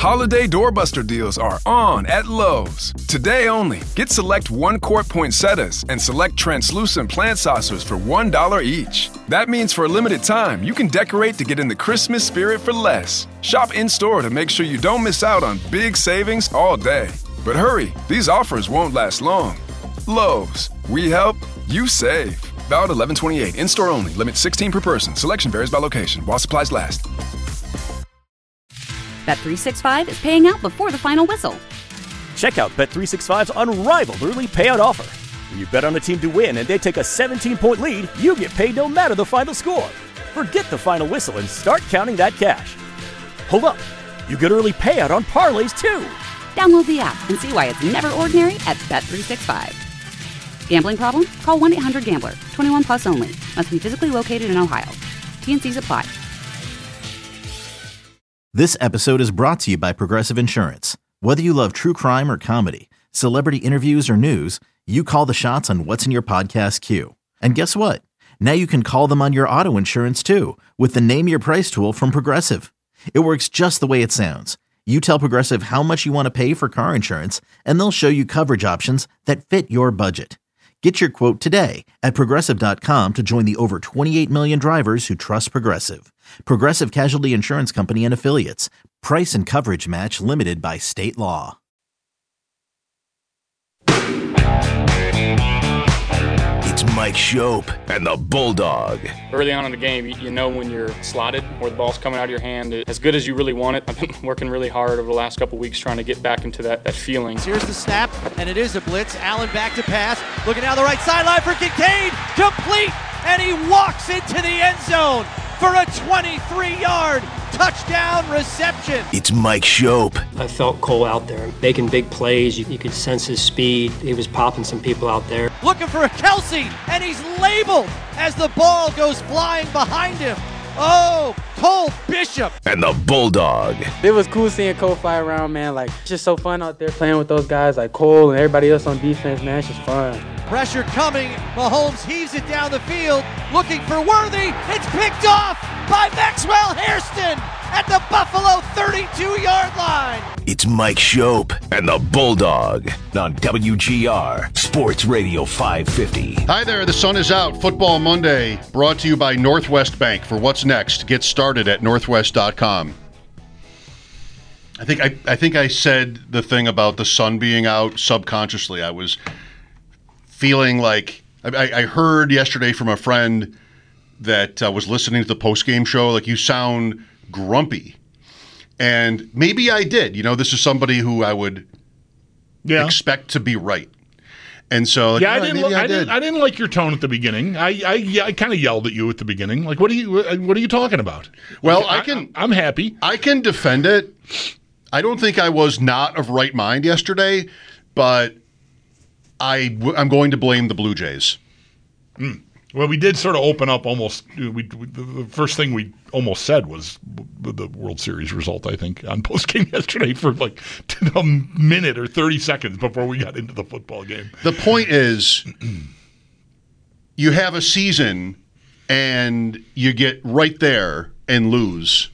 Holiday doorbuster deals are on at Lowe's. Today only, get select 1-quart poinsettias and select translucent plant saucers for $1 each. That means for a limited time, you can decorate to get in the Christmas spirit for less. Shop in-store to make sure you don't miss out on big savings all day. But hurry, these offers won't last long. Lowe's, we help, you save. Valid 11/28, in-store only, limit 16 per person. Selection varies by location, while supplies last. Bet365 is paying out before the final whistle. Check out Bet365's unrivaled early payout offer. When you bet on a team to win and they take a 17-point lead, you get paid no matter the final score. Forget the final whistle and start counting that cash. Hold up, you get early payout on parlays too. Download the app and see why it's never ordinary at Bet365. Gambling problem? Call 1-800-GAMBLER. 21 plus only. Must be physically located in Ohio. T&Cs apply. This episode is brought to you by Progressive Insurance. Whether you love true crime or comedy, celebrity interviews or news, you call the shots on what's in your podcast queue. And guess what? Now you can call them on your auto insurance too with the Name Your Price tool from Progressive. It works just the way it sounds. You tell Progressive how much you want to pay for car insurance, and they'll show you coverage options that fit your budget. Get your quote today at Progressive.com to join the over 28 million drivers who trust Progressive. Progressive Casualty Insurance Company and Affiliates. Price and coverage match limited by state law. It's Mike Schopp and the Bulldog. Early on in the game, you know when you're slotted or the ball's coming out of your hand as good as you really want it. I've been working really hard over the last couple weeks trying to get back into that feeling. Here's the snap, and it is a blitz. Allen back to pass, looking down the right sideline for Kincaid, complete, and he walks into the end zone for a 23-yard touchdown reception. It's Mike Schopp. I felt Cole out there making big plays. You could sense his speed. He was popping some people out there. Looking for a Kelsey, and he's labeled as the ball goes flying behind him. Oh, Cole Bishop. And the Bulldog. It was cool seeing Cole fly around, man. Like, it's just so fun out there playing with those guys like Cole and everybody else on defense, man. It's just fun. Pressure coming. Mahomes heaves it down the field, looking for Worthy. It's picked off by Maxwell Hairston at the Buffalo 32-yard line. It's Mike Schopp and the Bulldog on WGR Sports Radio 550. Hi there, the sun is out. Football Monday brought to you by Northwest Bank. For what's next, get started at northwest.com. I think I said the thing about the sun being out subconsciously. I was feeling like I heard yesterday from a friend that was listening to the postgame show, like, you sound grumpy. And maybe I did. You know, this is somebody who I would expect to be right. And so, I didn't like your tone at the beginning. I kind of yelled at you at the beginning. Like, what are you talking about? Well, I'm happy. I can defend it. I don't think I was not of right mind yesterday, but I'm going to blame the Blue Jays. Well, we did sort of open up almost. The first thing we almost said was the World Series result, I think, on postgame yesterday for like a minute or 30 seconds before we got into the football game. The point is, you have a season and you get right there and lose.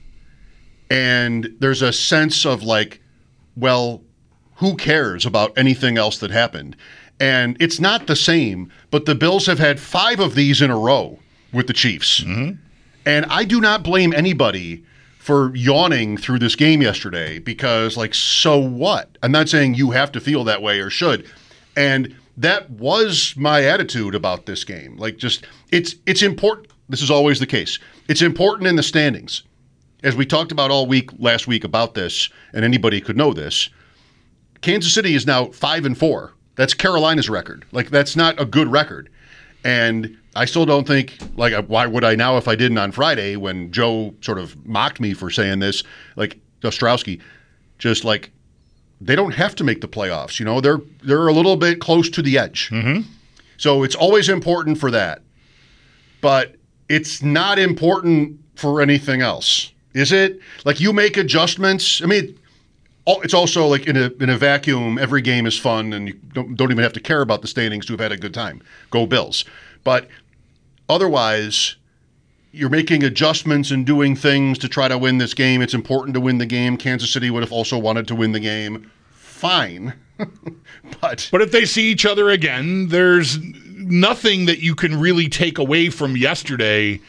And there's a sense of like, well, who cares about anything else that happened? And it's not the same, but the Bills have had 5 of these in a row with the Chiefs. Mm-hmm. And I do not blame anybody for yawning through this game yesterday because, like, so what? I'm not saying you have to feel that way or should. And that was my attitude about this game. Like, just, it's important. This is always the case. It's important in the standings. As we talked about all week last week about this, and anybody could know this, Kansas City is now 5-4. That's Carolina's record. Like, that's not a good record. And I still don't think, like, why would I now if I didn't on Friday when Joe sort of mocked me for saying this, like, Ostrowski, just like, they don't have to make the playoffs. You know, they're a little bit close to the edge. Mm-hmm. So it's always important for that. But it's not important for anything else. Is it? Like, you make adjustments. I mean, it's also like in a vacuum, every game is fun, and you don't even have to care about the standings to have had a good time. Go Bills. But otherwise, you're making adjustments and doing things to try to win this game. It's important to win the game. Kansas City would have also wanted to win the game. Fine. But if they see each other again, there's nothing that you can really take away from yesterday.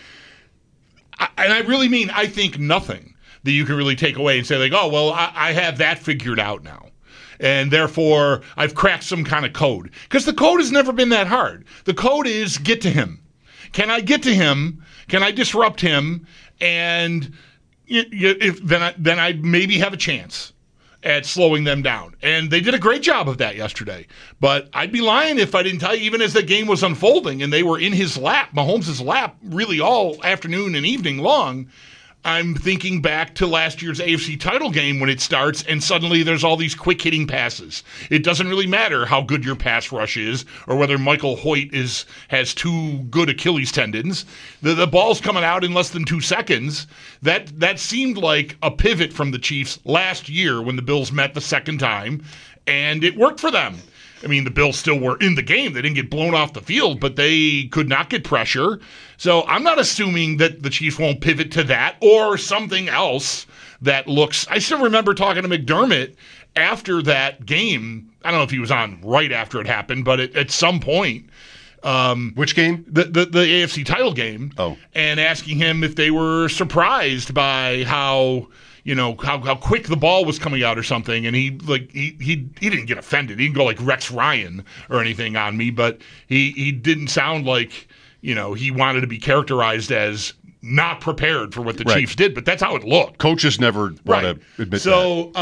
And I really mean, I think nothing that you can really take away and say, like, oh, well, I have that figured out now. And therefore, I've cracked some kind of code. Because the code has never been that hard. The code is get to him. Can I get to him? Can I disrupt him? And then I maybe have a chance at slowing them down. And they did a great job of that yesterday. But I'd be lying if I didn't tell you, even as the game was unfolding and they were in his lap, Mahomes' lap, really all afternoon and evening long, I'm thinking back to last year's AFC title game when it starts and suddenly there's all these quick-hitting passes. It doesn't really matter how good your pass rush is or whether Michael Hoyt has 2 good Achilles tendons. The ball's coming out in less than 2 seconds. That seemed like a pivot from the Chiefs last year when the Bills met the second time, and it worked for them. I mean, the Bills still were in the game. They didn't get blown off the field, but they could not get pressure. So I'm not assuming that the Chiefs won't pivot to that or something else that looks... I still remember talking to McDermott after that game. I don't know if he was on right after it happened, but at some point... which game? The AFC title game. Oh. And asking him if they were surprised by how quick the ball was coming out or something. And he didn't get offended. He didn't go like Rex Ryan or anything on me, but he didn't sound like, he wanted to be characterized as not prepared for what the Chiefs did, but that's how it looked. Coaches never want to admit that. So,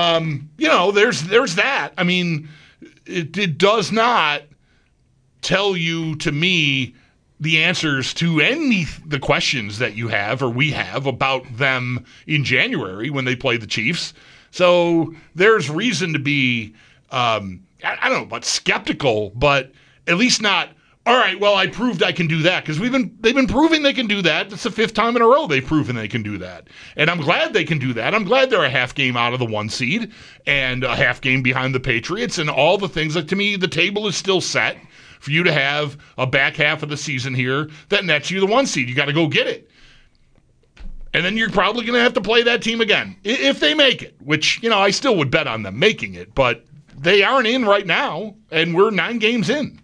there's that. I mean, it does not tell you, to me, the answers to the questions that you have or we have about them in January when they play the Chiefs. So there's reason to be, I don't know about skeptical, but at least not, all right, well, I proved I can do that, because they've been proving they can do that. It's the 5th time in a row they've proven they can do that. And I'm glad they can do that. I'm glad they're a half game out of the 1 seed and a half game behind the Patriots and all the things. Like, to me, the table is still set for you to have a back half of the season here that nets you the 1 seed. You got to go get it. And then you're probably going to have to play that team again if they make it, which, I still would bet on them making it, but they aren't in right now, and we're 9 games in.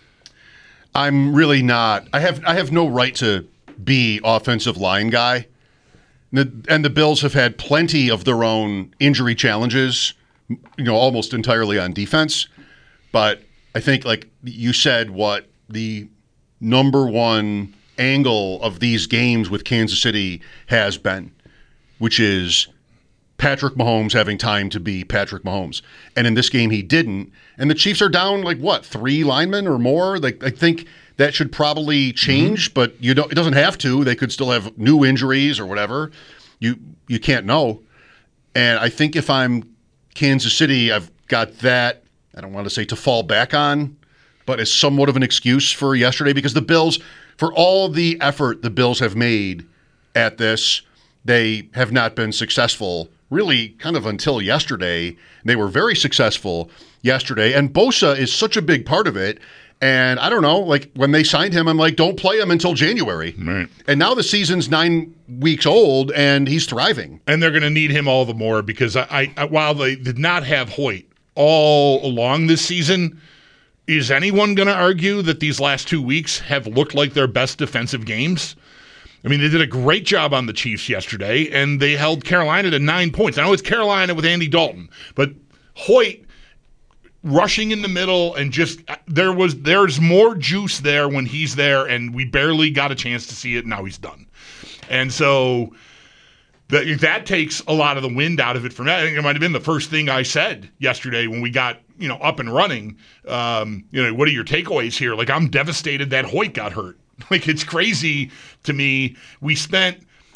I'm really not. I have no right to be offensive line guy. And the Bills have had plenty of their own injury challenges, almost entirely on defense. But I think, like you said, what the number one angle of these games with Kansas City has been, which is Patrick Mahomes having time to be Patrick Mahomes. And in this game, he didn't. And the Chiefs are down, 3 linemen or more? I think that should probably change, but it doesn't have to. They could still have new injuries or whatever. You can't know. And I think if I'm Kansas City, I've got that, I don't want to say to fall back on, but as somewhat of an excuse for yesterday, because the Bills, for all the effort the Bills have made at this, they have not been successful really kind of until yesterday. They were very successful yesterday, and Bosa is such a big part of it. And I don't know, when they signed him, I'm like, don't play him until January. Right. And now the season's 9 weeks old, and he's thriving. And they're going to need him all the more because while they did not have Hoyt all along this season, is anyone going to argue that these last 2 weeks have looked like their best defensive games? I mean, they did a great job on the Chiefs yesterday, and they held Carolina to 9 points. I know it's Carolina with Andy Dalton, but Hoyt rushing in the middle and just there's more juice there when he's there, and we barely got a chance to see it. Now he's done. And so that takes a lot of the wind out of it for me. I think it might have been the first thing I said yesterday when we got up and running. What are your takeaways here? I'm devastated that Hoyt got hurt. It's crazy to me. We spent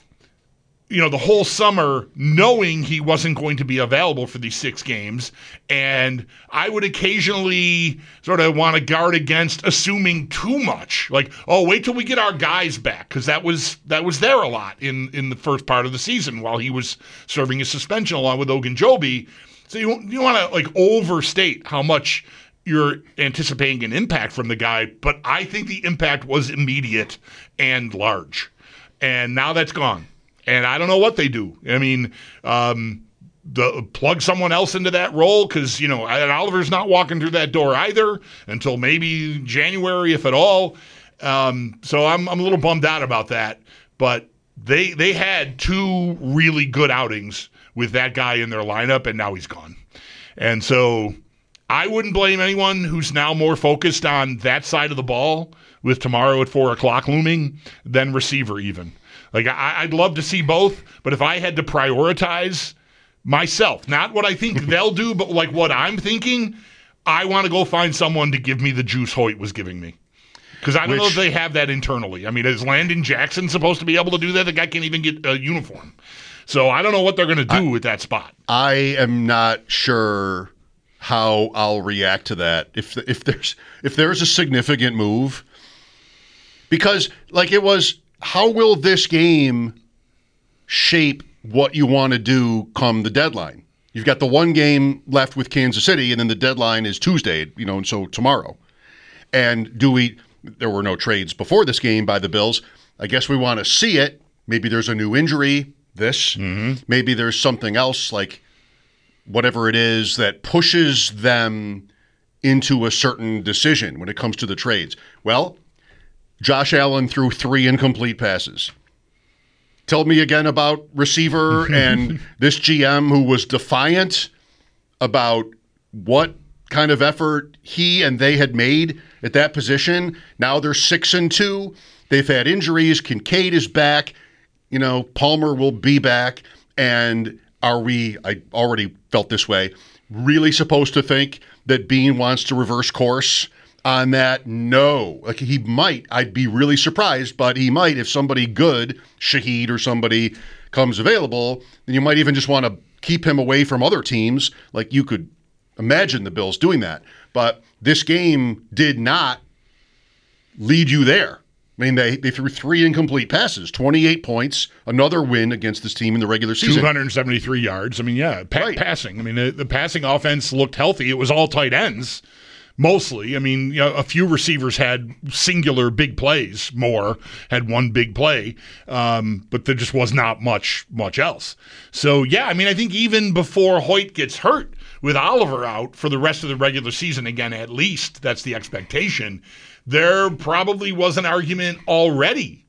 the whole summer knowing he wasn't going to be available for these 6 games, and I would occasionally sort of want to guard against assuming too much. Wait till we get our guys back, because that was there a lot in the first part of the season while he was serving his suspension along with Ogunjobi. So you want to overstate how much you're anticipating an impact from the guy, but I think the impact was immediate and large. And now that's gone. And I don't know what they do. I mean, plug someone else into that role because, Oliver's not walking through that door either until maybe January, if at all. So I'm a little bummed out about that. But they had 2 really good outings with that guy in their lineup, and now he's gone. And so I wouldn't blame anyone who's now more focused on that side of the ball with tomorrow at 4 o'clock looming than receiver even. Like, I'd love to see both, but if I had to prioritize myself, not what I think they'll do, but like what I'm thinking, I want to go find someone to give me the juice Hoyt was giving me. Because I don't know if they have that internally. I mean, is Landon Jackson supposed to be able to do that? The guy can't even get a uniform. So I don't know what they're going to do with that spot. I am not sure how I'll react to that. If there's a significant move, because like it was, how will this game shape what you want to do come the deadline? You've got the one game left with Kansas City, and then the deadline is Tuesday, and so tomorrow. And there were no trades before this game by the Bills. I guess we want to see it. Maybe there's a new injury, Maybe there's something else, like whatever it is that pushes them into a certain decision when it comes to the trades. Well, Josh Allen threw 3 incomplete passes. Tell me again about receiver and this GM who was defiant about what kind of effort he and they had made at that position. Now they're 6-2. They've had injuries. Kincaid is back. Palmer will be back. And are we, I already felt this way, really supposed to think that Beane wants to reverse course on that? No. Like, he might. I'd be really surprised, but he might if somebody good, Shaheed or somebody, comes available. Then you might even just want to keep him away from other teams. Like, you could imagine the Bills doing that. But this game did not lead you there. I mean, they threw 3 incomplete passes, 28 points, another win against this team in the regular season. 273 yards. I mean, passing. I mean, the passing offense looked healthy. It was all tight ends, mostly. I mean, a few receivers had singular big plays, had one big play, but there just was not much else. So, I mean, I think even before Hoyt gets hurt, with Oliver out for the rest of the regular season, again, at least that's the expectation, there probably was an argument already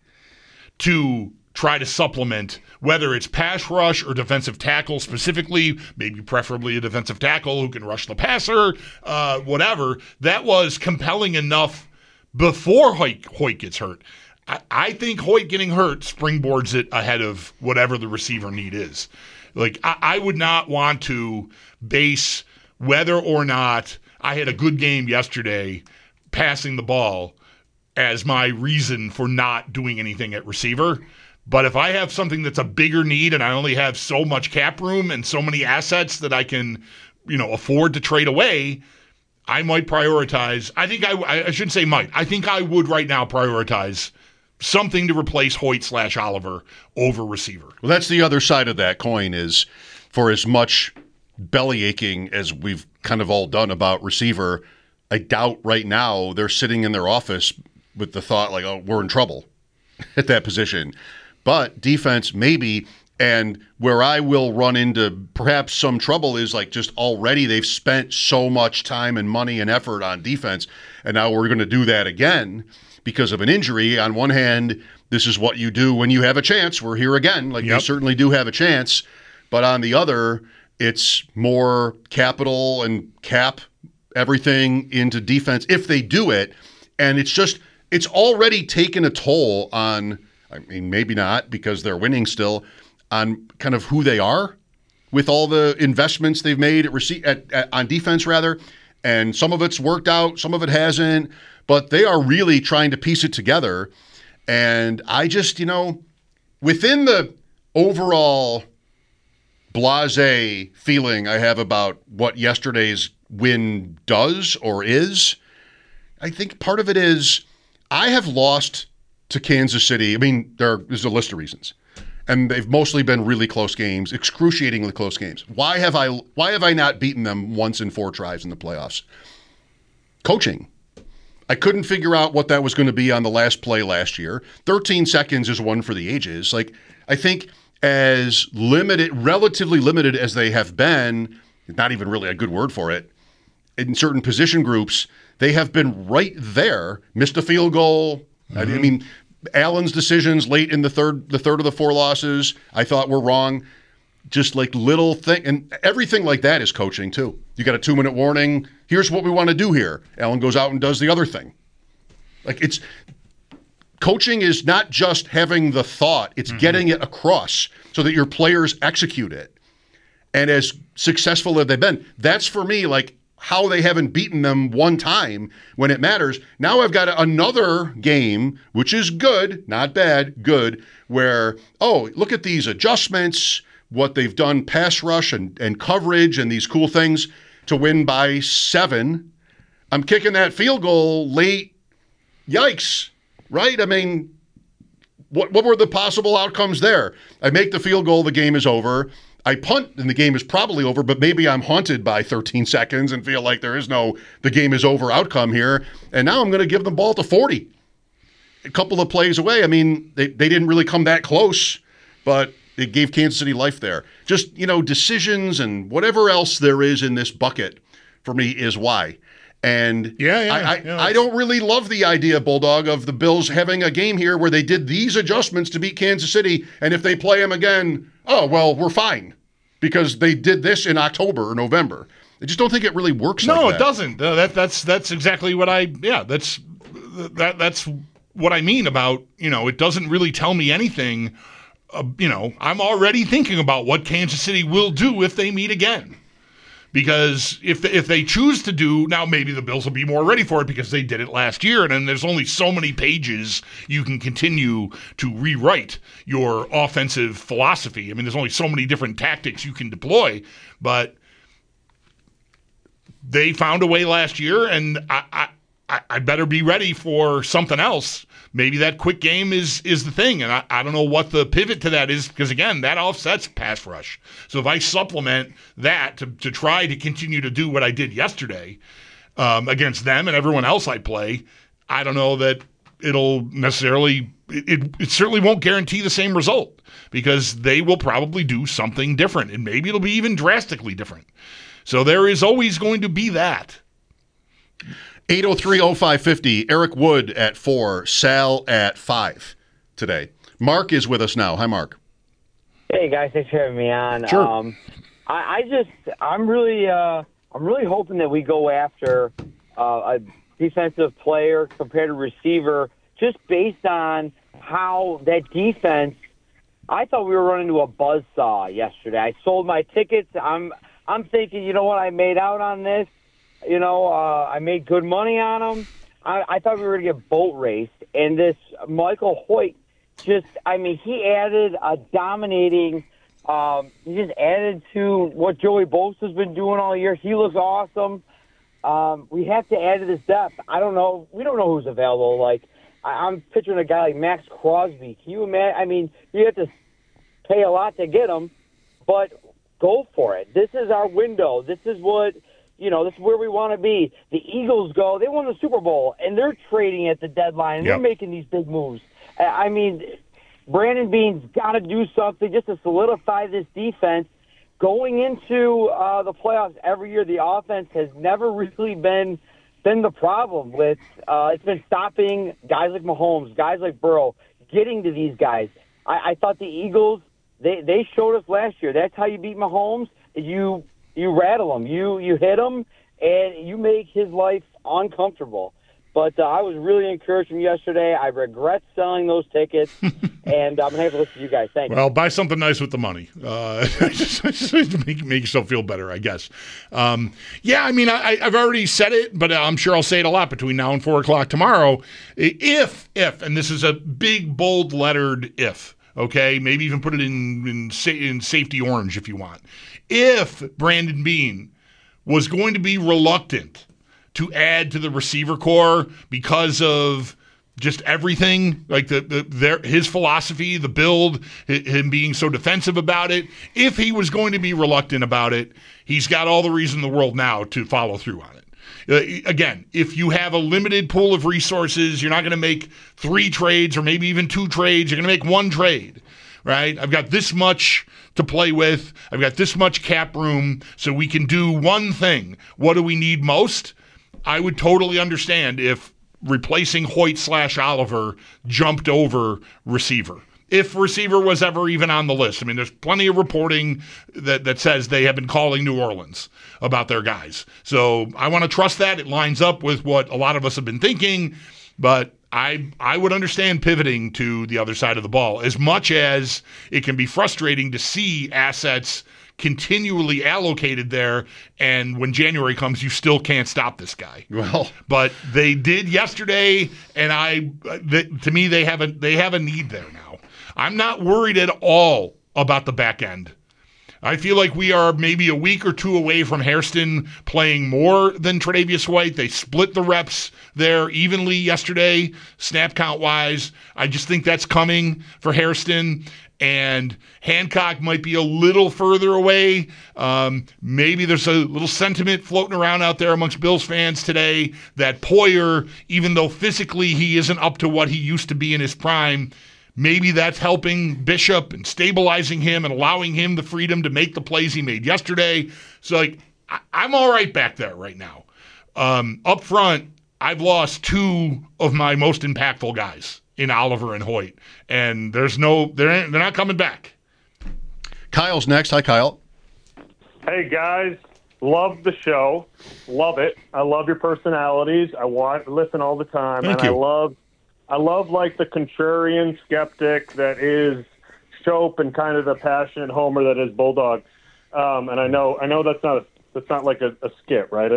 to try to supplement, whether it's pass rush or defensive tackle specifically, maybe preferably a defensive tackle who can rush the passer, whatever. That was compelling enough before Hoyt gets hurt. I think Hoyt getting hurt springboards it ahead of whatever the receiver need is. Like, I would not want to base whether or not I had a good game yesterday passing the ball as my reason for not doing anything at receiver. But if I have something that's a bigger need and I only have so much cap room and so many assets that I can, afford to trade away, I might prioritize. I think I shouldn't say might. I think I would right now prioritize something to replace Hoyt/Oliver over receiver. Well, that's the other side of that coin, is for as much belly aching as we've kind of all done about receiver, I doubt right now they're sitting in their office with the thought like, oh, we're in trouble at that position. But defense, maybe. And where I will run into perhaps some trouble is like just already they've spent so much time and money and effort on defense, and now we're going to do that again because of an injury. On one hand, this is what you do when you have a chance. We're here again. Like, They certainly do have a chance. But on the other, it's more capital and cap everything into defense if they do it. And it's already taken a toll on, I mean, maybe not because they're winning still, on kind of who they are with all the investments they've made on defense, rather. And some of it's worked out, some of it hasn't, but they are really trying to piece it together. And I just, within the overall blasé feeling I have about what yesterday's win does or is, I think part of it is I have lost to Kansas City. I mean, there's a list of reasons. And they've mostly been really close games, excruciatingly close games. Why have I not beaten them once in 4 tries in the playoffs? Coaching. I couldn't figure out what that was going to be on the last play last year. 13 seconds is one for the ages. Like, I think as relatively limited as they have been, not even really a good word for it, in certain position groups, they have been right there. Missed a field goal. I mean, Allen's decisions late in the third of the 4 losses, I thought were wrong. Just like little thing, and everything like that is coaching too. You got a 2-minute warning. Here's what we want to do here. Allen goes out and does the other thing. Like, it's coaching is not just having the thought; it's getting it across so that your players execute it. And as successful as they've been, that's for me like how they haven't beaten them one time when it matters. Now I've got another game, which is good, not bad, good, where, oh, look at these adjustments, what they've done pass rush and coverage and these cool things to win by 7. I'm kicking that field goal late. Yikes, right? I mean, what were the possible outcomes there? I make the field goal, the game is over. I punt, and the game is probably over, but maybe I'm haunted by 13 seconds and feel like there is no the game is over outcome here. And now I'm going to give the ball to 40. A couple of plays away. I mean, they didn't really come that close, but it gave Kansas City life there. Just, decisions and whatever else there is in this bucket for me is why. And I don't really love the idea, Bulldog, of the Bills having a game here where they did these adjustments to beat Kansas City, and if they play them again, oh, well, we're fine because they did this in October or November. I just don't think it really works like that. No, it doesn't. That's exactly what that's what I mean about, it doesn't really tell me anything. I'm already thinking about what Kansas City will do if they meet again. Because if they choose to do, now maybe the Bills will be more ready for it because they did it last year, and then there's only so many pages you can continue to rewrite your offensive philosophy. I mean, there's only so many different tactics you can deploy, but they found a way last year, and I better be ready for something else. Maybe that quick game is the thing, and I don't know what the pivot to that is because, again, that offsets pass rush. So if I supplement that to try to continue to do what I did yesterday against them and everyone else I play, I don't know that it'll necessarily – it certainly won't guarantee the same result because they will probably do something different, and maybe it'll be even drastically different. So there is always going to be that. 803-0550, Eric Wood at 4, Sal at 5 today. Mark is with us now. Hi, Mark. Hey, guys. Thanks for having me on. Sure. I'm really hoping that we go after a defensive player compared to receiver just based on how that defense, I thought we were running into a buzzsaw yesterday. I sold my tickets. I'm thinking, you know what, I made out on this. I made good money on them. I thought we were going to get boat raced. And this Michael Hoyt he added a dominating he just added to what Joey Bosa's been doing all year. He looks awesome. We have to add to this depth. I don't know. We don't know who's available. Like, I'm picturing a guy like Max Crosby. Can you imagine? I mean, you have to pay a lot to get him, but go for it. This is our window. This is what... this is where we want to be. The Eagles they won the Super Bowl, and they're trading at the deadline, and they're making these big moves. I mean, Brandon Beane's got to do something just to solidify this defense. Going into the playoffs every year, the offense has never really been the problem with. It's been stopping guys like Mahomes, guys like Burrow, getting to these guys. I thought the Eagles, they showed us last year. That's how you beat Mahomes. You rattle him, you hit him, and you make his life uncomfortable. But I was really encouraged from yesterday. I regret selling those tickets, and I'm going to have to listen to you guys. Thanks. Well, buy something nice with the money. Just to make yourself feel better, I guess. I've already said it, but I'm sure I'll say it a lot between now and 4 o'clock tomorrow. If, and this is a big, bold lettered if, okay? Maybe even put it in safety orange if you want. If Brandon Beane was going to be reluctant to add to the receiver core because of just everything, like his philosophy, the build, him being so defensive about it, if he was going to be reluctant about it, he's got all the reason in the world now to follow through on it. Again, if you have a limited pool of resources, you're not going to make 3 trades or maybe even 2 trades. You're going to make 1 trade, right? I've got this much to play with. I've got this much cap room, so we can do one thing. What do we need most? I would totally understand if replacing Hoyt/Oliver jumped over receiver. If receiver was ever even on the list. I mean, there's plenty of reporting that says they have been calling New Orleans about their guys. So I want to trust that. It lines up with what a lot of us have been thinking, but I would understand pivoting to the other side of the ball, as much as it can be frustrating to see assets continually allocated there, and when January comes, you still can't stop this guy. Well, but they did yesterday, and to me, they have a need there now. I'm not worried at all about the back end. I feel like we are maybe a week or 2 away from Hairston playing more than Tre'Davious White. They split the reps there evenly yesterday, snap count-wise. I just think that's coming for Hairston. And Hancock might be a little further away. Maybe there's a little sentiment floating around out there amongst Bills fans today that Poyer, even though physically he isn't up to what he used to be in his prime, maybe that's helping Bishop and stabilizing him and allowing him the freedom to make the plays he made yesterday. So, I'm all right back there right now. Up front, I've lost 2 of my most impactful guys in Oliver and Hoyt, and they're not coming back. Kyle's next. Hi, Kyle. Hey, guys. Love the show. Love it. I love your personalities. I want to listen all the time. Thank you. I love like the contrarian skeptic that is Shope and kind of the passionate homer that is Bulldog. And I know that's not like a skit, right?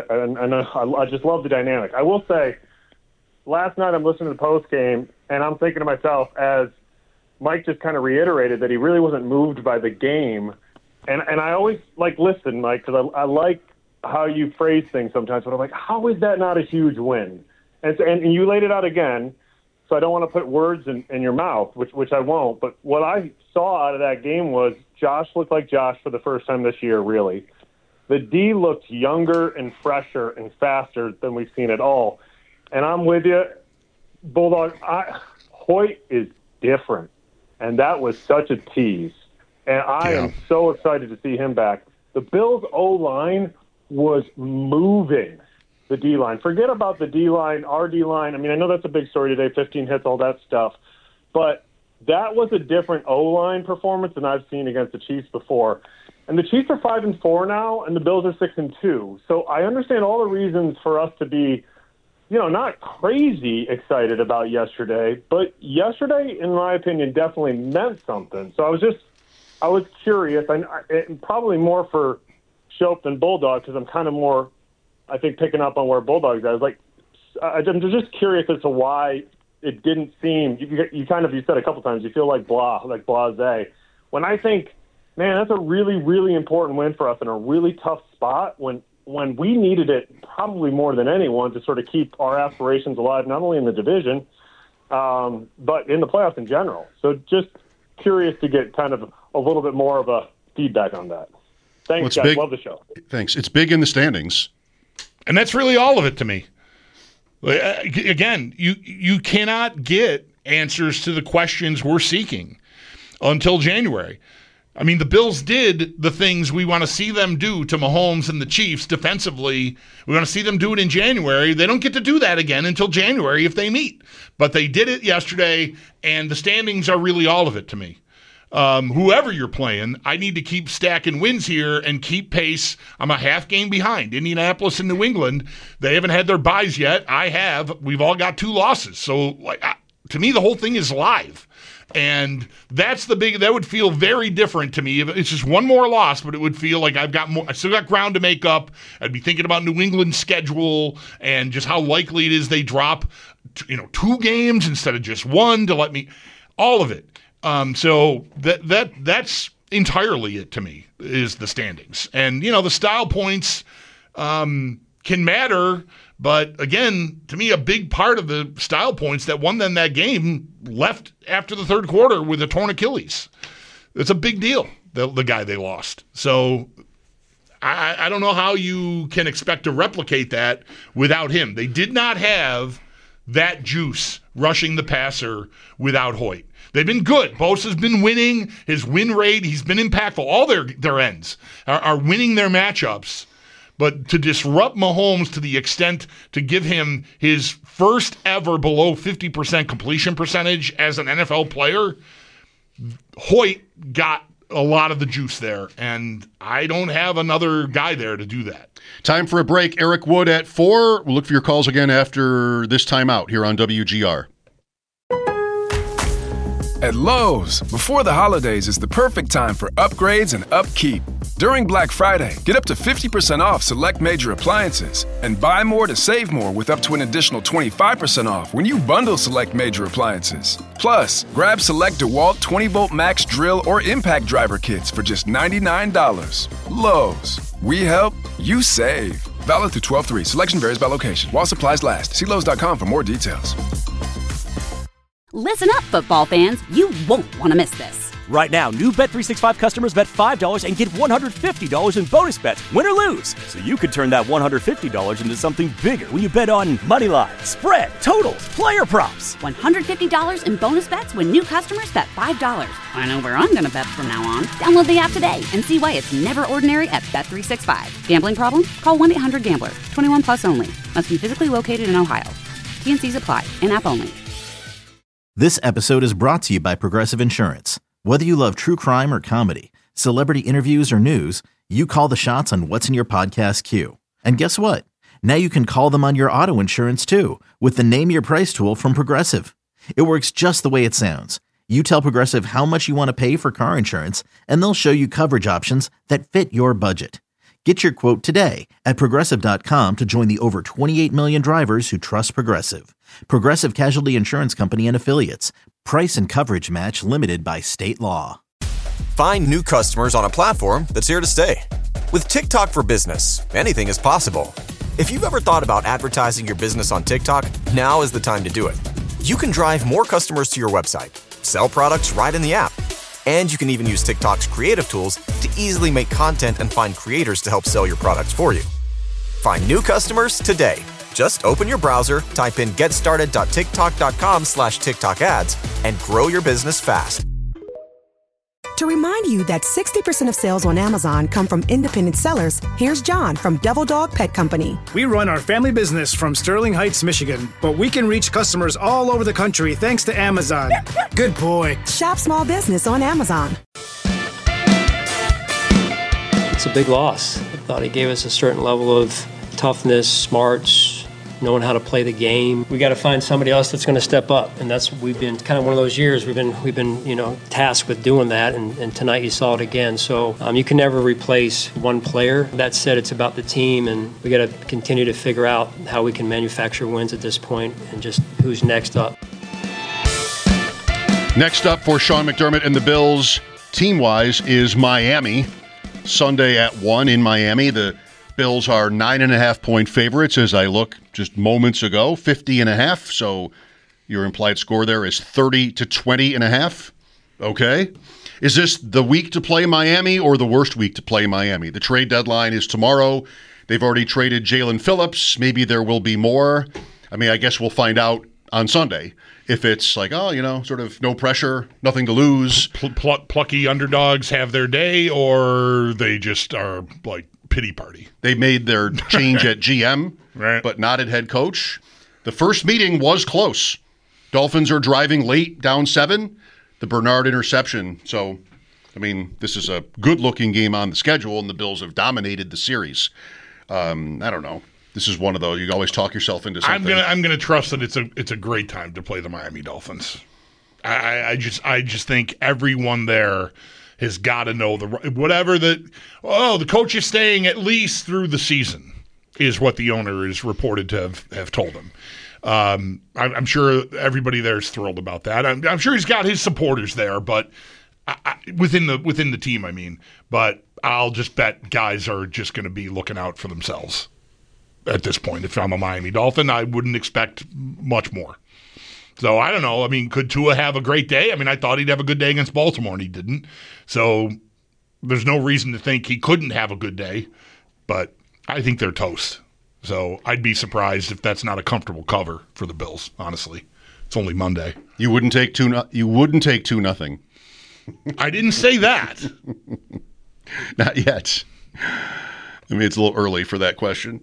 I just love the dynamic. I will say, last night I'm listening to the post game and I'm thinking to myself, as Mike just kind of reiterated that he really wasn't moved by the game. And I always listen, Mike, because I like how you phrase things sometimes, but I'm like, how is that not a huge win? And you laid it out again. So I don't want to put words in your mouth, which I won't. But what I saw out of that game was Josh looked like Josh for the first time this year, really. The D looked younger and fresher and faster than we've seen at all. And I'm with you, Bulldog. Hoyt is different, and that was such a tease. And I am so excited to see him back. The Bills' O-line was moving. The D-line. Forget about the D-line, our D-line. I mean, I know that's a big story today, 15 hits, all that stuff. But that was a different O-line performance than I've seen against the Chiefs before. And the Chiefs are 5-4 now, and the Bills are 6-2. So I understand all the reasons for us to be, not crazy excited about yesterday. But yesterday, in my opinion, definitely meant something. So I was curious, and probably more for Shope than Bulldog, because I'm kind of more, I think, picking up on where Bulldogs are. I'm just curious as to why it didn't seem, you said a couple times, you feel like blasé. When I think, man, that's a really, really important win for us in a really tough spot when we needed it probably more than anyone to sort of keep our aspirations alive, not only in the division, but in the playoffs in general. So just curious to get kind of a little bit more of a feedback on that. Thanks, guys. Love the show. Thanks. It's big in the standings. And that's really all of it to me. Again, you cannot get answers to the questions we're seeking until January. I mean, the Bills did the things we want to see them do to Mahomes and the Chiefs defensively. We want to see them do it in January. They don't get to do that again until January if they meet. But they did it yesterday, and the standings are really all of it to me. Whoever you're playing, I need to keep stacking wins here and keep pace. I'm a half game behind. Indianapolis and New England, they haven't had their byes yet. I have. We've all got 2 losses. So, to me, the whole thing is live. And that's that would feel very different to me. It's just one more loss, but it would feel like I still got ground to make up. I'd be thinking about New England's schedule and just how likely it is they drop, 2 games instead of just 1 to let me, all of it. So that's entirely it to me, is the standings. And, the style points can matter, but again, to me, a big part of the style points that won them that game left after the third quarter with a torn Achilles. It's a big deal, the guy they lost. So I don't know how you can expect to replicate that without him. They did not have that juice rushing the passer without Hoyt. They've been good. Bosa's been winning. His win rate, he's been impactful. All their ends are winning their matchups. But to disrupt Mahomes to the extent to give him his first ever below 50% completion percentage as an NFL player, Hoyt got a lot of the juice there, and I don't have another guy there to do that. Time for a break. Eric Wood at 4. We'll look for your calls again after this timeout here on WGR. At Lowe's, before the holidays is the perfect time for upgrades and upkeep. During Black Friday, get up to 50% off select major appliances and buy more to save more with up to an additional 25% off when you bundle select major appliances. Plus, grab select DeWalt 20-volt max drill or impact driver kits for just $99. Lowe's. We help, you save. Valid through 12/3. Selection varies by location. While supplies last. See Lowe's.com for more details. Listen up, football fans. You won't want to miss this. Right now, new Bet365 customers bet $5 and get $150 in bonus bets, win or lose. So you could turn that $150 into something bigger when you bet on moneyline, spread, totals, player props. $150 in bonus bets when new customers bet $5. I know where I'm going to bet from now on. Download the app today and see why it's never ordinary at Bet365. Gambling problem? Call 1-800-GAMBLER. 21 plus only. Must be physically located in Ohio. T&Cs apply. In-app only. This episode is brought to you by Progressive Insurance. Whether you love true crime or comedy, celebrity interviews or news, you call the shots on what's in your podcast queue. And guess what? Now you can call them on your auto insurance too with the Name Your Price tool from Progressive. It works just the way it sounds. You tell Progressive how much you want to pay for car insurance, and they'll show you coverage options that fit your budget. Get your quote today at Progressive.com to join the over 28 million drivers who trust Progressive. Progressive Casualty Insurance Company and Affiliates. Price and coverage match limited by state law. Find new customers on a platform that's here to stay. With TikTok for Business, anything is possible. If you've ever thought about advertising your business on TikTok, now is the time to do it. You can drive more customers to your website, sell products right in the app, and you can even use TikTok's creative tools to easily make content and find creators to help sell your products for you. Find new customers today. Just open your browser, type in getstarted.tiktok.com/TikTok ads, and grow your business fast. To remind you that 60% of sales on Amazon come from independent sellers, here's John from Devil Dog Pet Company. We run our family business from Sterling Heights, Michigan, but we can reach customers all over the country thanks to Amazon. Good boy. Shop small business on Amazon. It's a big loss. I thought he gave us a certain level of toughness, smarts, knowing how to play the game. We got to find somebody else that's going to step up, and we've been kind of one of those years. We've been tasked with doing that, and tonight you saw it again. So you can never replace one player. That said, it's about the team, and we got to continue to figure out how we can manufacture wins at this point, and just who's next up. Next up for Sean McDermott and the Bills, team-wise, is Miami. Sunday at 1 in Miami. The Bills are 9.5-point favorites as I look just moments ago, 50.5. So your implied score there is 30-20.5. Okay. Is this the week to play Miami or the worst week to play Miami? The trade deadline is tomorrow. They've already traded Jalen Phillips. Maybe there will be more. I mean, I guess we'll find out on Sunday if it's like, sort of no pressure, nothing to lose. Plucky underdogs have their day, or they just are like pity party. They made their change at GM, right, but not at head coach. The first meeting was close. Dolphins are driving late, down 7. The Bernard interception. So, I mean, this is a good-looking game on the schedule, and the Bills have dominated the series. I don't know. This is one of those. You always talk yourself into something. I'm gonna trust that it's a great time to play the Miami Dolphins. I just think everyone there has got to know the coach is staying at least through the season is what the owner is reported to have told him. I'm sure everybody there is thrilled about that. I'm sure he's got his supporters there, but within the team, I mean. But I'll just bet guys are just going to be looking out for themselves at this point. If I'm a Miami Dolphin, I wouldn't expect much more. So I don't know. I mean, could Tua have a great day? I mean, I thought he'd have a good day against Baltimore, and he didn't. So there's no reason to think he couldn't have a good day, but I think they're toast. So I'd be surprised if that's not a comfortable cover for the Bills, honestly. It's only Monday. You wouldn't take 2-0. I didn't say that. Not yet. I mean, it's a little early for that question.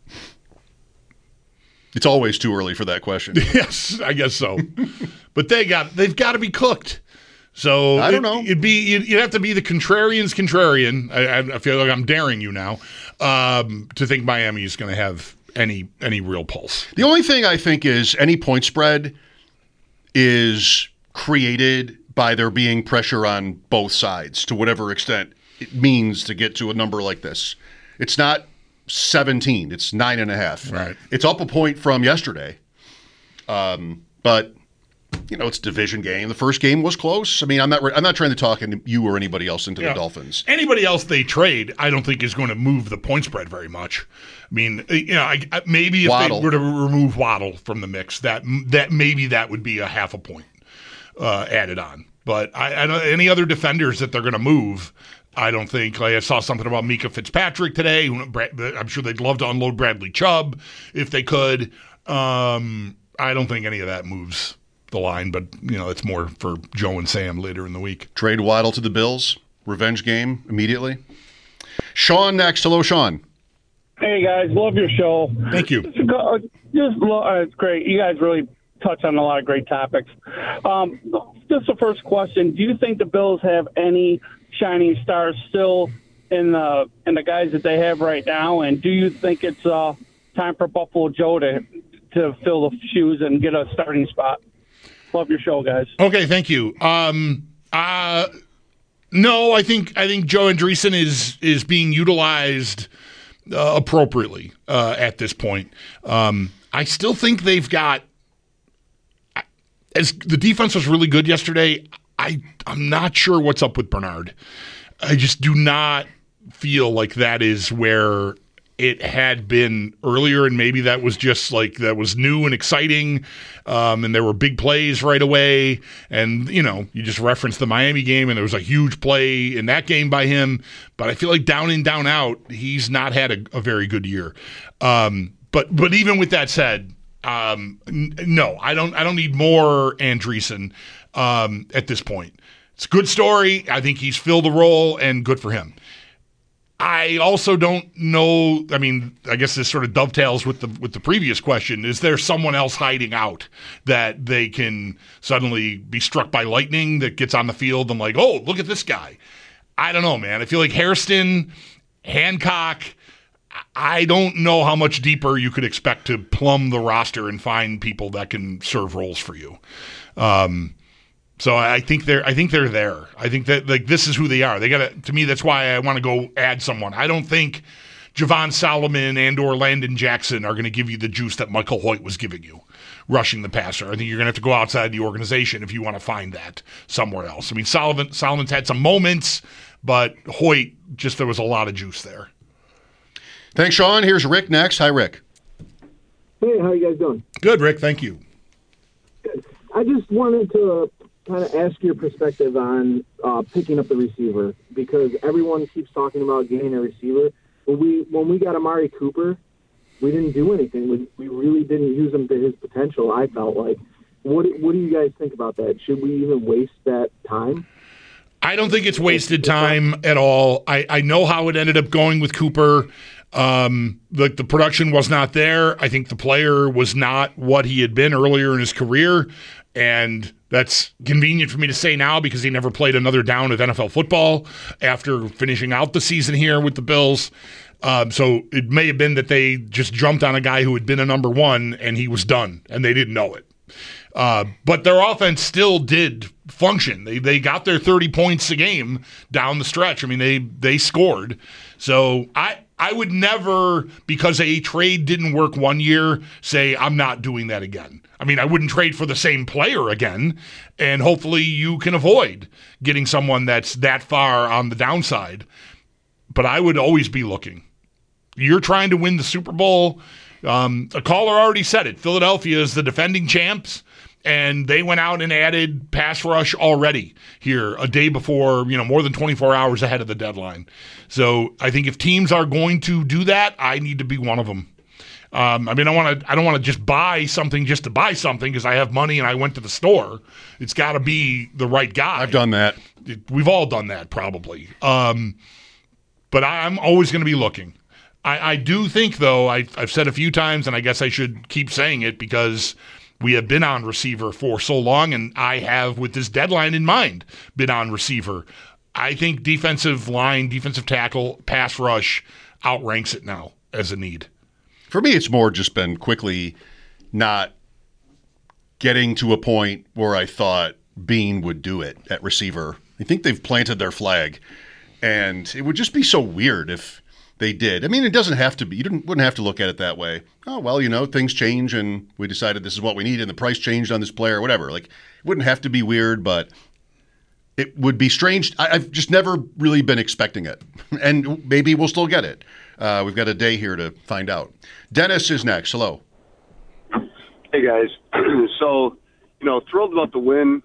It's always too early for that question. Yes, I guess so. But they've got to be cooked. So I don't know. You'd have to be the contrarian's contrarian. I feel like I'm daring you now to think Miami is going to have any real pulse. The only thing I think is any point spread is created by there being pressure on both sides to whatever extent it means to get to a number like this. It's not 17. It's 9.5. Right. It's up a point from yesterday. But it's a division game. The first game was close. I mean, I'm not trying to talk you or anybody else into the Dolphins. Anybody else they trade, I don't think is going to move the point spread very much. I mean, maybe if Waddle. they were to remove Waddle from the mix, that maybe that would be a half a point added on. But I don't any other defenders that they're going to move. I don't think. Like I saw something about Mika Fitzpatrick today. I'm sure they'd love to unload Bradley Chubb if they could. I don't think any of that moves the line, but it's more for Joe and Sam later in the week. Trade Waddle to the Bills. Revenge game immediately. Sean next. Hello, Sean. Hey guys, love your show. Thank you. It's great. You guys really touch on a lot of great topics. Just the first question: do you think the Bills have any shining stars still in the guys that they have right now? And do you think it's time for Buffalo Joe to fill the shoes and get a starting spot? Love your show, guys. Okay, thank you. No, I think Joe Andreessen is being utilized appropriately at this point. I still think they've got. As the defense was really good yesterday, I'm not sure what's up with Bernard. I just do not feel like that is where it had been earlier, and maybe that was just like that was new and exciting, and there were big plays right away. And you just referenced the Miami game, and there was a huge play in that game by him. But I feel like down in, down out, he's not had a very good year. But even with that said, no, I don't need more Andreessen at this point. It's a good story. I think he's filled the role, and good for him. I also don't know. I mean, I guess this sort of dovetails with the previous question. Is there someone else hiding out that they can suddenly be struck by lightning that gets on the field and like, oh, look at this guy? I don't know, man. I feel like Hairston, Hancock. I don't know how much deeper you could expect to plumb the roster and find people that can serve roles for you. So I think they're there. I think that like this is who they are. They got to me. That's why I want to go add someone. I don't think Javon Solomon and/or Landon Jackson are going to give you the juice that Michael Hoyt was giving you, rushing the passer. I think you're going to have to go outside the organization if you want to find that somewhere else. I mean, Solomon's had some moments, but Hoyt there was a lot of juice there. Thanks, Sean. Here's Rick next. Hi, Rick. Hey, how you guys doing? Good, Rick. Thank you. Good. I just wanted to kind of ask your perspective on picking up the receiver, because everyone keeps talking about getting a receiver. When we got Amari Cooper, we didn't do anything. We really didn't use him to his potential, I felt like. What do you guys think about that? Should we even waste that time? I don't think it's wasted time at all. I know how it ended up going with Cooper. The production was not there. I think the player was not what he had been earlier in his career. And that's convenient for me to say now because he never played another down of NFL football after finishing out the season here with the Bills. So it may have been that they just jumped on a guy who had been a number one and he was done and they didn't know it. But their offense still did function. They got their 30 points a game down the stretch. I mean, they scored. So I would never, because a trade didn't work one year, say I'm not doing that again. I mean, I wouldn't trade for the same player again, and hopefully you can avoid getting someone that's that far on the downside. But I would always be looking. You're trying to win the Super Bowl. A caller already said it. Philadelphia is the defending champs, And they went out and added pass rush already here a day before, more than 24 hours ahead of the deadline. So I think if teams are going to do that, I need to be one of them. I don't want to just buy something just to buy something because I have money and I went to the store. It's got to be the right guy. I've done that. We've all done that probably. But I'm always going to be looking. I do think, though, I've said a few times, and I guess I should keep saying it because we have been on receiver for so long, and I have, with this deadline in mind, been on receiver. I think defensive line, defensive tackle, pass rush outranks it now as a need. For me, it's more just been quickly not getting to a point where I thought Bean would do it at receiver. I think they've planted their flag, and it would just be so weird if they did. I mean, it doesn't have to be. You wouldn't have to look at it that way. Oh, well, things change, and we decided this is what we need, and the price changed on this player, or whatever. Like, it wouldn't have to be weird, but it would be strange. I've just never really been expecting it, and maybe we'll still get it. We've got a day here to find out. Dennis is next. Hello. Hey, guys. So, thrilled about the win.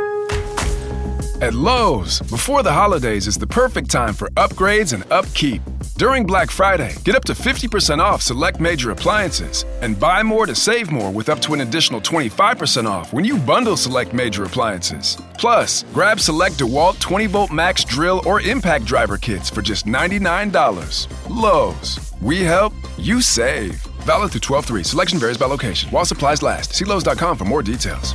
At Lowe's, before the holidays is the perfect time for upgrades and upkeep. During Black Friday, get up to 50% off select major appliances and buy more to save more with up to an additional 25% off when you bundle select major appliances. Plus, grab select DeWalt 20-volt max drill or impact driver kits for just $99. Lowe's. We help, you save. Valid through 12/3. Selection varies by location. While supplies last. See Lowe's.com for more details.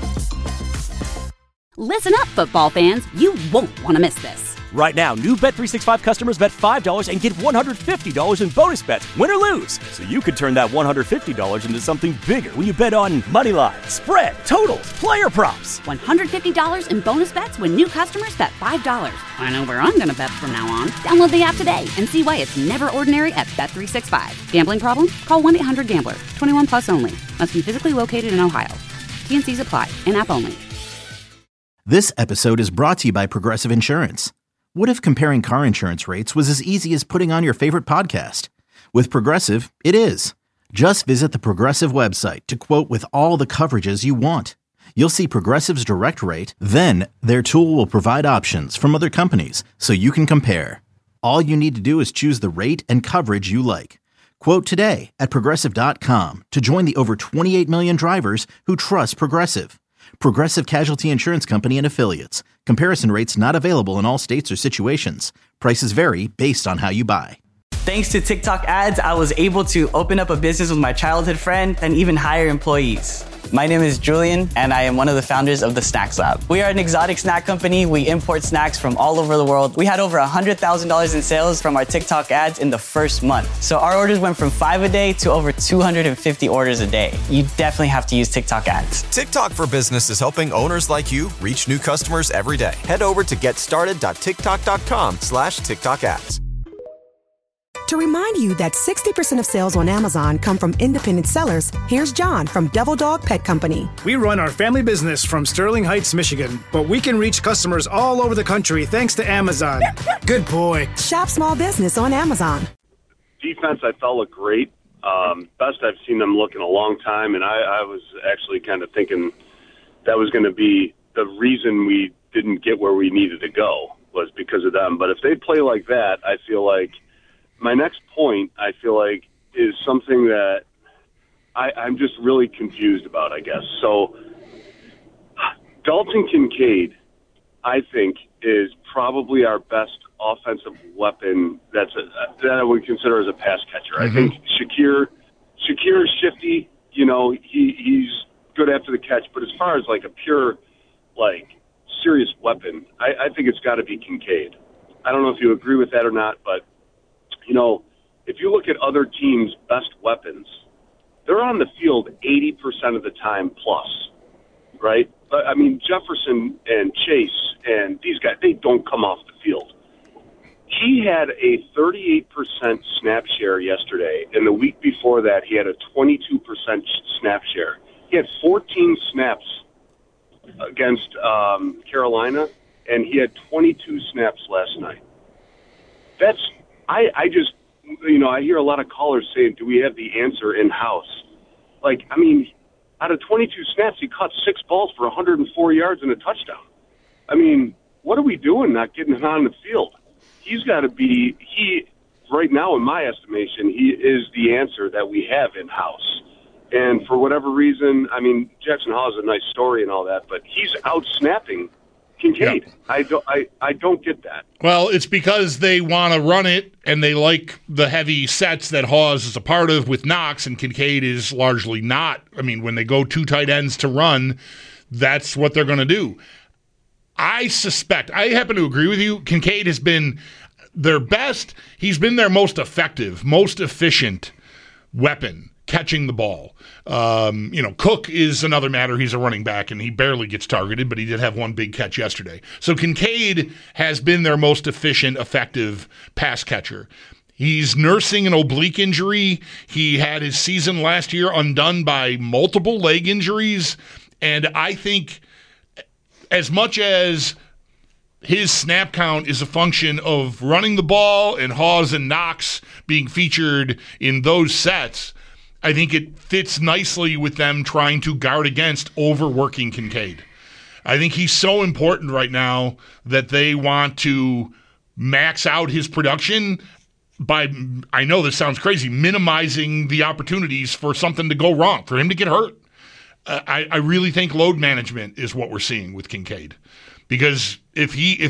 Listen up, football fans. You won't want to miss this. Right now, new Bet365 customers bet $5 and get $150 in bonus bets, win or lose. So you could turn that $150 into something bigger when you bet on money line, spread, totals, player props. $150 in bonus bets when new customers bet $5. I know where I'm going to bet from now on. Download the app today and see why it's never ordinary at Bet365. Gambling problem? Call 1-800-GAMBLER. 21 plus only. Must be physically located in Ohio. T&Cs apply. In-app only. This episode is brought to you by Progressive Insurance. What if comparing car insurance rates was as easy as putting on your favorite podcast? With Progressive, it is. Just visit the Progressive website to quote with all the coverages you want. You'll see Progressive's direct rate, then their tool will provide options from other companies so you can compare. All you need to do is choose the rate and coverage you like. Quote today at Progressive.com to join the over 28 million drivers who trust Progressive. Progressive Casualty Insurance Company and Affiliates. Comparison rates not available in all states or situations. Prices vary based on how you buy. Thanks to TikTok ads, I was able to open up a business with my childhood friend and even hire employees. My name is Julian, and I am one of the founders of the Snacks Lab. We are an exotic snack company. We import snacks from all over the world. We had over $100,000 in sales from our TikTok ads in the first month. So our orders went from 5 a day to over 250 orders a day. You definitely have to use TikTok ads. TikTok for Business is helping owners like you reach new customers every day. Head over to getstarted.tiktok.com/TikTok ads. To remind you that 60% of sales on Amazon come from independent sellers, here's John from Devil Dog Pet Company. We run our family business from Sterling Heights, Michigan, but we can reach customers all over the country thanks to Amazon. Good boy. Shop small business on Amazon. Defense, I felt looked great. Best I've seen them look in a long time, and I was actually kind of thinking that was going to be the reason we didn't get where we needed to go was because of them. But if they play like that, I feel like my next point, is something that I'm just really confused about, I guess. So Dalton Kincaid, I think, is probably our best offensive weapon that I would consider as a pass catcher. Mm-hmm. I think Shakir is shifty. He's good after the catch. But as far as like a pure, serious weapon, I think it's got to be Kincaid. I don't know if you agree with that or not, but if you look at other teams' best weapons, they're on the field 80% of the time plus, right? I mean, Jefferson and Chase and these guys, they don't come off the field. He had a 38% snap share yesterday, and the week before that, he had a 22% snap share. He had 14 snaps against Carolina, and he had 22 snaps last night. I just, I hear a lot of callers saying, do we have the answer in-house? out of 22 snaps, he caught 6 balls for 104 yards and a touchdown. I mean, what are we doing not getting him on the field? He's got to be right now, in my estimation, he is the answer that we have in-house. And for whatever reason, I mean, Jackson Hall is a nice story and all that, but he's out-snapping Kincaid. Yeah. I don't get that. Well, it's because they want to run it, and they like the heavy sets that Hawes is a part of with Knox, and Kincaid is largely not. I mean, when they go 2 tight ends to run, that's what they're going to do. I suspect, I happen to agree with you, Kincaid has been their best. He's been their most effective, most efficient weapon catching the ball. Cook is another matter. He's a running back, and he barely gets targeted, but he did have one big catch yesterday. So Kincaid has been their most efficient, effective pass catcher. He's nursing an oblique injury. He had his season last year undone by multiple leg injuries, and I think as much as his snap count is a function of running the ball and Hawes and Knox being featured in those sets, I think it fits nicely with them trying to guard against overworking Kincaid. I think he's so important right now that they want to max out his production by, I know this sounds crazy, minimizing the opportunities for something to go wrong, for him to get hurt. I really think load management is what we're seeing with Kincaid. Because if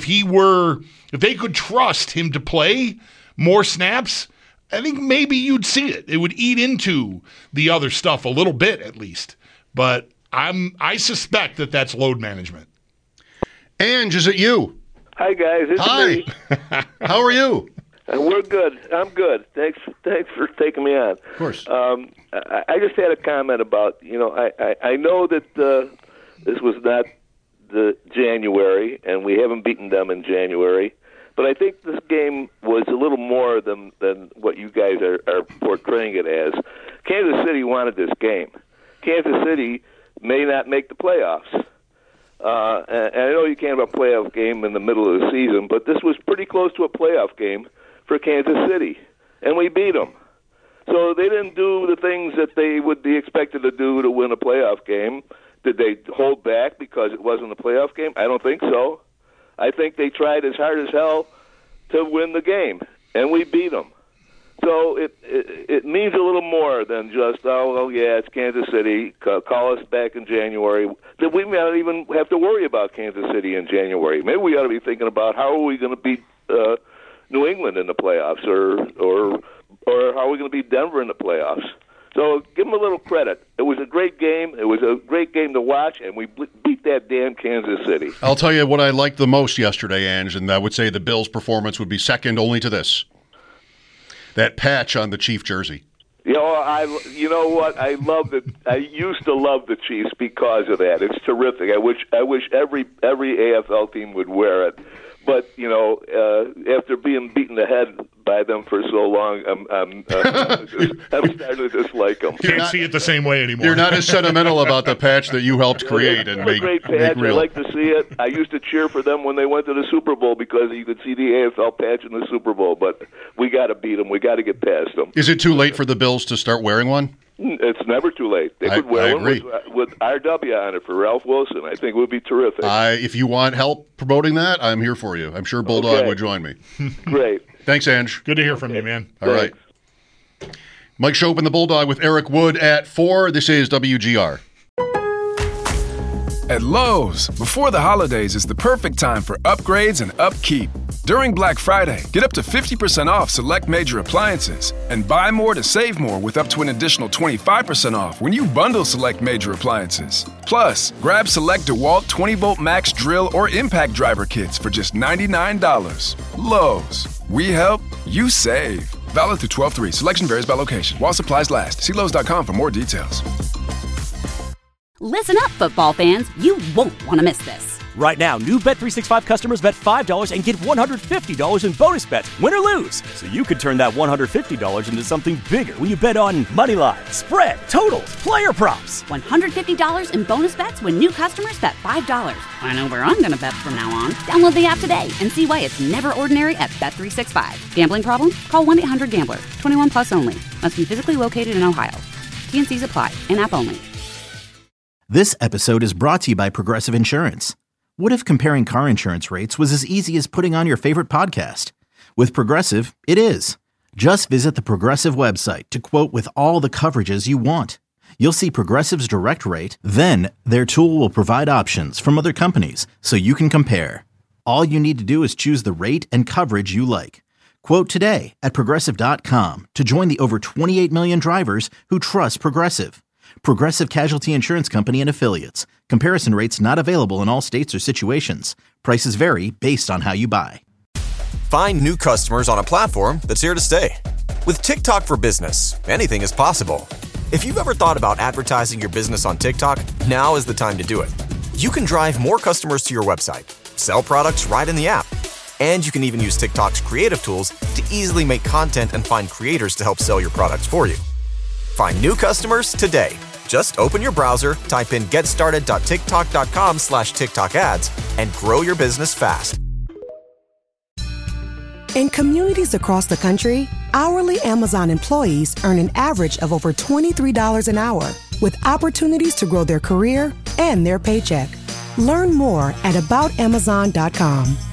they could trust him to play more snaps, I think maybe you'd see it. It would eat into the other stuff a little bit at least. But I suspect that that's load management. Ange, is it you? Hi, guys. It's me. How are you? We're good. I'm good. Thanks for taking me on. Of course. I just had a comment about, I know that this was not the January, and we haven't beaten them in January, but I think this game was a little more than what you guys are portraying it as. Kansas City wanted this game. Kansas City may not make the playoffs. And I know you can't have a playoff game in the middle of the season, but this was pretty close to a playoff game for Kansas City, and we beat them. So they didn't do the things that they would be expected to do to win a playoff game. Did they hold back because it wasn't a playoff game? I don't think so. I think they tried as hard as hell to win the game, and we beat them. So it means a little more than just, it's Kansas City. Call us back in January. That we may not even have to worry about Kansas City in January. Maybe we ought to be thinking about how are we going to beat New England in the playoffs, or how are we going to beat Denver in the playoffs? So give them a little credit. It was a great game. It was a great game to watch, and we beat that damn Kansas City. I'll tell you what I liked the most yesterday, Ange, and I would say the Bills' performance would be second only to this. That patch on the Chief jersey. You know what? I love it. I used to love the Chiefs because of that. It's terrific. I wish every AFL team would wear it. But after being beaten the head by them for so long, I'm starting to dislike them. Can't see it the same way anymore. You're not as sentimental about the patch that you helped create and make great patch. real. I like to see it. I used to cheer for them when they went to the Super Bowl because you could see the AFL patch in the Super Bowl. But we got to beat them. We got to get past them. Is it too late for the Bills to start wearing one? It's never too late. They could wear one with RW on it for Ralph Wilson. I think it would be terrific. If you want help promoting that, I'm here for you. I'm sure Bulldog would join me. Great. Thanks, Ange. Good to hear from you, man. All right. Mike Schopp and the Bulldog with Eric Wood at 4. This is WGR. At Lowe's, before the holidays is the perfect time for upgrades and upkeep. During Black Friday, get up to 50% off select major appliances and buy more to save more with up to an additional 25% off when you bundle select major appliances. Plus, grab select DeWalt 20-volt max drill or impact driver kits for just $99. Lowe's. We help, you save. Valid through 12/3. Selection varies by location. While supplies last. See Lowe's.com for more details. Listen up, football fans. You won't want to miss this. Right now, new Bet365 customers bet $5 and get $150 in bonus bets, win or lose. So you could turn that $150 into something bigger when you bet on money line, spread, totals, player props. $150 in bonus bets when new customers bet $5. I know where I'm going to bet from now on. Download the app today and see why it's never ordinary at Bet365. Gambling problem? Call 1-800-GAMBLER. 21 plus only. Must be physically located in Ohio. T&Cs apply. In-app only. This episode is brought to you by Progressive Insurance. What if comparing car insurance rates was as easy as putting on your favorite podcast? With Progressive, it is. Just visit the Progressive website to quote with all the coverages you want. You'll see Progressive's direct rate, then their tool will provide options from other companies so you can compare. All you need to do is choose the rate and coverage you like. Quote today at Progressive.com to join the over 28 million drivers who trust Progressive. Progressive Casualty Insurance Company and Affiliates. Comparison rates not available in all states or situations. Prices vary based on how you buy. Find new customers on a platform that's here to stay. With TikTok for Business, anything is possible. If you've ever thought about advertising your business on TikTok, now is the time to do it. You can drive more customers to your website, sell products right in the app, and you can even use TikTok's creative tools to easily make content and find creators to help sell your products for you. Find new customers today. Just open your browser, type in getstarted.tiktok.com/TikTok ads, and grow your business fast. In communities across the country, hourly Amazon employees earn an average of over $23 an hour, with opportunities to grow their career and their paycheck. Learn more at aboutamazon.com.